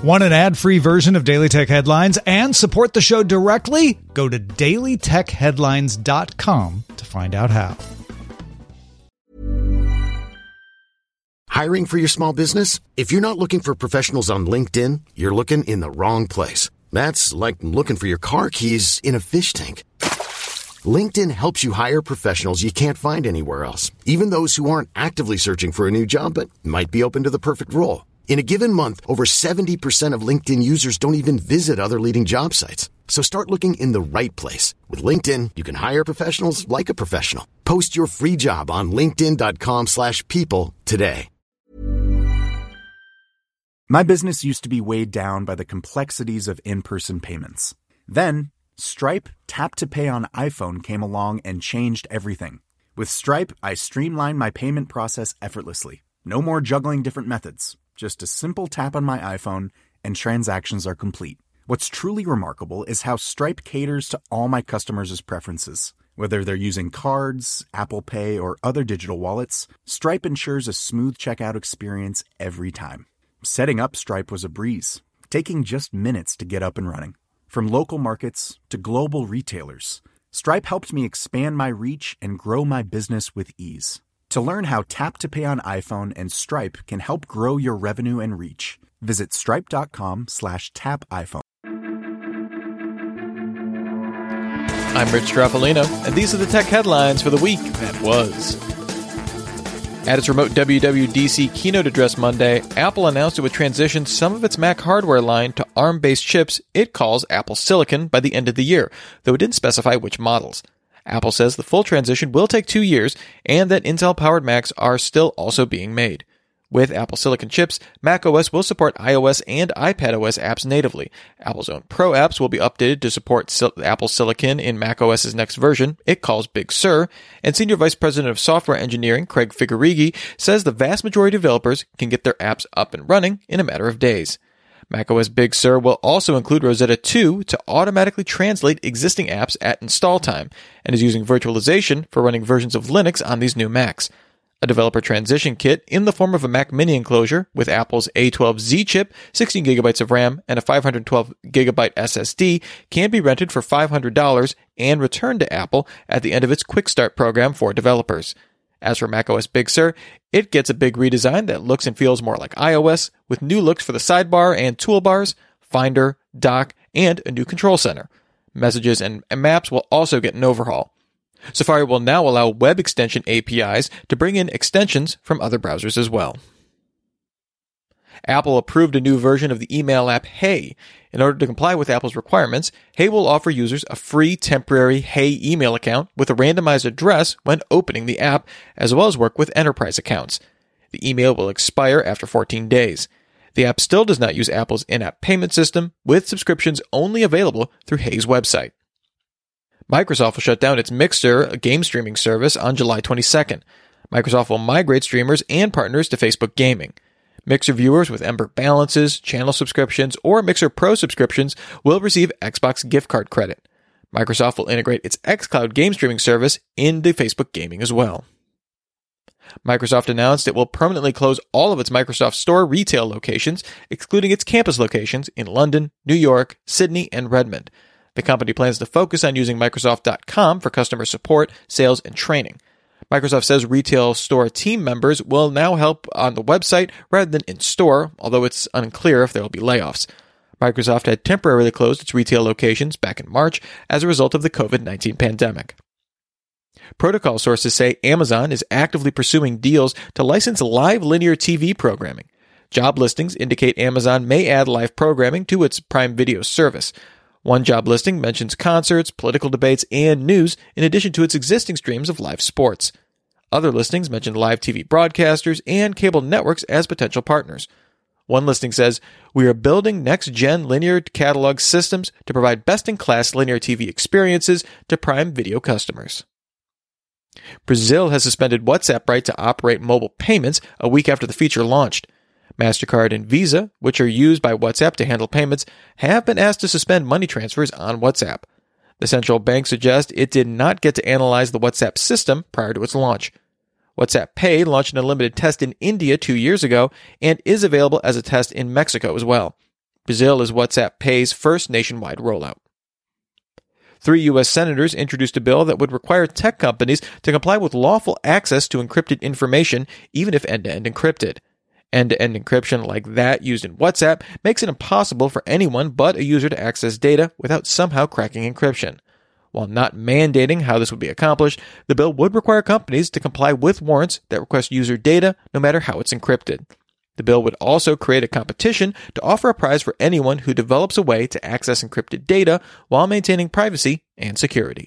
Want an ad-free version of Daily Tech Headlines and support the show directly? Go to dailytechheadlines.com to find out how. Hiring for your small business? If you're not looking for professionals on LinkedIn, you're looking in the wrong place. That's like looking for your car keys in a fish tank. LinkedIn helps you hire professionals you can't find anywhere else, even those who aren't actively searching for a new job but might be open to the perfect role. In a given month, over 70% of LinkedIn users don't even visit other leading job sites. So start looking in the right place. With LinkedIn, you can hire professionals like a professional. Post your free job on linkedin.com/people today. My business used to be weighed down by the complexities of in-person payments. Then, Stripe Tap to Pay on iPhone came along and changed everything. With Stripe, I streamlined my payment process effortlessly. No more juggling different methods. Just a simple tap on my iPhone and transactions are complete. What's truly remarkable is how Stripe caters to all my customers' preferences. Whether they're using cards, Apple Pay, or other digital wallets, Stripe ensures a smooth checkout experience every time. Setting up Stripe was a breeze, taking just minutes to get up and running. From local markets to global retailers, Stripe helped me expand my reach and grow my business with ease. To learn how Tap to Pay on iPhone and Stripe can help grow your revenue and reach, visit stripe.com/tapiphone. I'm Rich Straffolino, and these are the tech headlines for the week that was. At its remote WWDC keynote address Monday, Apple announced it would transition some of its Mac hardware line to ARM-based chips it calls Apple Silicon by the end of the year, though it didn't specify which models. Apple says the full transition will take 2 years and that Intel-powered Macs are still also being made. With Apple Silicon chips, macOS will support iOS and iPadOS apps natively. Apple's own Pro apps will be updated to support Apple Silicon in macOS's next version, it calls Big Sur, and Senior Vice President of Software Engineering Craig Federighi says the vast majority of developers can get their apps up and running in a matter of days. macOS Big Sur will also include Rosetta 2 to automatically translate existing apps at install time, and is using virtualization for running versions of Linux on these new Macs. A developer transition kit in the form of a Mac Mini enclosure with Apple's A12Z chip, 16GB of RAM, and a 512GB SSD can be rented for $500 and returned to Apple at the end of its Quick Start program for developers. As for macOS Big Sur, it gets a big redesign that looks and feels more like iOS, with new looks for the sidebar and toolbars, Finder, Dock, and a new control center. Messages and maps will also get an overhaul. Safari will now allow web extension APIs to bring in extensions from other browsers as well. Apple approved a new version of the email app Hey. In order to comply with Apple's requirements, Hey will offer users a free temporary Hey email account with a randomized address when opening the app, as well as work with enterprise accounts. The email will expire after 14 days. The app still does not use Apple's in-app payment system, with subscriptions only available through Hey's website. Microsoft will shut down its Mixer, a game streaming service, on July 22nd. Microsoft will migrate streamers and partners to Facebook Gaming. Mixer viewers with Ember balances, channel subscriptions, or Mixer Pro subscriptions will receive Xbox gift card credit. Microsoft will integrate its xCloud game streaming service into Facebook Gaming as well. Microsoft announced it will permanently close all of its Microsoft Store retail locations, excluding its campus locations in London, New York, Sydney, and Redmond. The company plans to focus on using Microsoft.com for customer support, sales, and training. Microsoft says retail store team members will now help on the website rather than in-store, although it's unclear if there will be layoffs. Microsoft had temporarily closed its retail locations back in March as a result of the COVID-19 pandemic. Protocol sources say Amazon is actively pursuing deals to license live linear TV programming. Job listings indicate Amazon may add live programming to its Prime Video service. One job listing mentions concerts, political debates, and news, in addition to its existing streams of live sports. Other listings mention live TV broadcasters and cable networks as potential partners. One listing says, "We are building next-gen linear catalog systems to provide best-in-class linear TV experiences to Prime Video customers." Brazil has suspended WhatsApp right to operate mobile payments a week after the feature launched. MasterCard and Visa, which are used by WhatsApp to handle payments, have been asked to suspend money transfers on WhatsApp. The central bank suggests it did not get to analyze the WhatsApp system prior to its launch. WhatsApp Pay launched an unlimited test in India 2 years ago and is available as a test in Mexico as well. Brazil is WhatsApp Pay's first nationwide rollout. 3 U.S. senators introduced a bill that would require tech companies to comply with lawful access to encrypted information, even if end-to-end encrypted. End-to-end encryption like that used in WhatsApp makes it impossible for anyone but a user to access data without somehow cracking encryption. While not mandating how this would be accomplished, the bill would require companies to comply with warrants that request user data no matter how it's encrypted. The bill would also create a competition to offer a prize for anyone who develops a way to access encrypted data while maintaining privacy and security.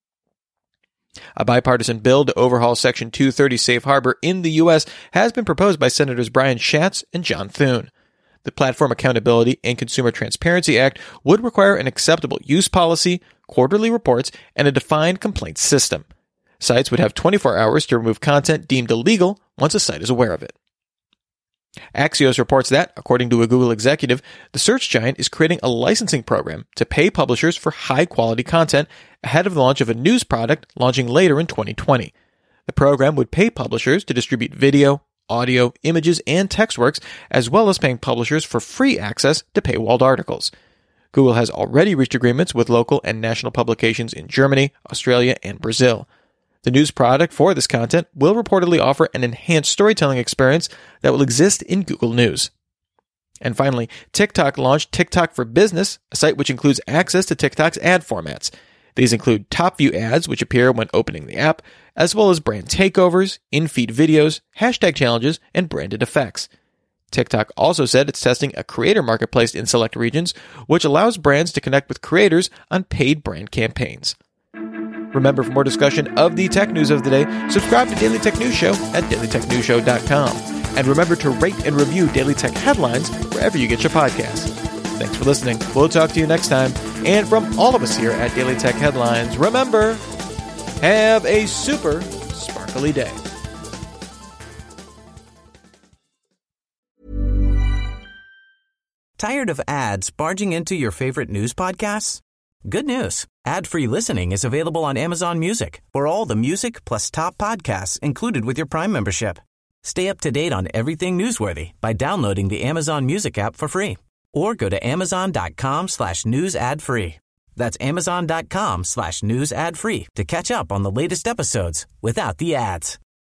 A bipartisan bill to overhaul Section 230 Safe Harbor in the U.S. has been proposed by Senators Brian Schatz and John Thune. The Platform Accountability and Consumer Transparency Act would require an acceptable use policy, quarterly reports, and a defined complaints system. Sites would have 24 hours to remove content deemed illegal once a site is aware of it. Axios reports that, according to a Google executive, the search giant is creating a licensing program to pay publishers for high-quality content ahead of the launch of a news product launching later in 2020. The program would pay publishers to distribute video, audio, images, and text works, as well as paying publishers for free access to paywalled articles. Google has already reached agreements with local and national publications in Germany, Australia, and Brazil. The news product for this content will reportedly offer an enhanced storytelling experience that will exist in Google News. And finally, TikTok launched TikTok for Business, a site which includes access to TikTok's ad formats. These include top view ads, which appear when opening the app, as well as brand takeovers, in-feed videos, hashtag challenges, and branded effects. TikTok also said it's testing a creator marketplace in select regions, which allows brands to connect with creators on paid brand campaigns. Remember, for more discussion of the tech news of the day, subscribe to Daily Tech News Show at dailytechnewsshow.com. And remember to rate and review Daily Tech Headlines wherever you get your podcasts. Thanks for listening. We'll talk to you next time. And from all of us here at Daily Tech Headlines, remember, have a super sparkly day. Tired of ads barging into your favorite news podcasts? Good news. Ad-free listening is available on Amazon Music for all the music plus top podcasts included with your Prime membership. Stay up to date on everything newsworthy by downloading the Amazon Music app for free or go to amazon.com/news ad free. That's amazon.com/news ad free to catch up on the latest episodes without the ads.